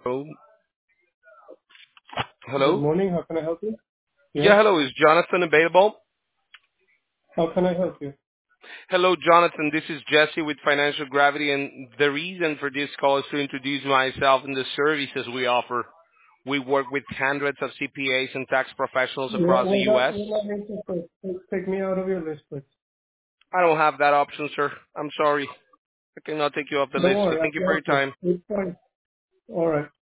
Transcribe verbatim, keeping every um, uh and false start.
Hello? Good Hello? morning. How can I help you? Yeah, Yes. hello. Is Jonathan available? How can I help you? Hello, Jonathan. This is Jesse with Financial Gravity, and the reason for this call is to introduce myself and the services we offer. We work with hundreds of C P As and tax professionals We're across the we're U not S. we're not interested. Please take me out of your list, please. I don't have that option, sir. I'm sorry. I cannot take you off the Don't list, but worry, I thank you can for your help you. time. It's fine. All right.